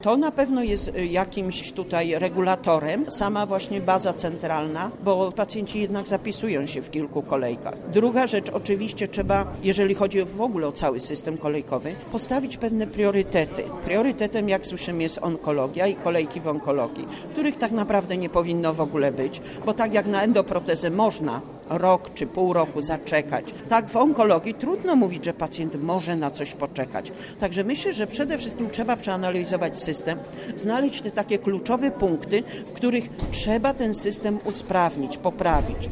To na pewno jest jakimś tutaj regulatorem, sama właśnie baza centralna, bo pacjenci jednak zapisują się w kilku kolejkach. Druga rzecz, oczywiście trzeba, jeżeli chodzi w ogóle o cały system kolejkowy, postawić pewne priorytety. Priorytetem, jak słyszymy, jest onkologia i kolejki w onkologii, których tak naprawdę nie powinno w ogóle być, bo tak jak na endoprotezę można rok czy pół roku zaczekać, tak w onkologii trudno mówić, że pacjent może na coś poczekać. Także myślę, że przede wszystkim trzeba przeanalizować system, znaleźć te takie kluczowe punkty, w których trzeba ten system usprawnić, poprawić.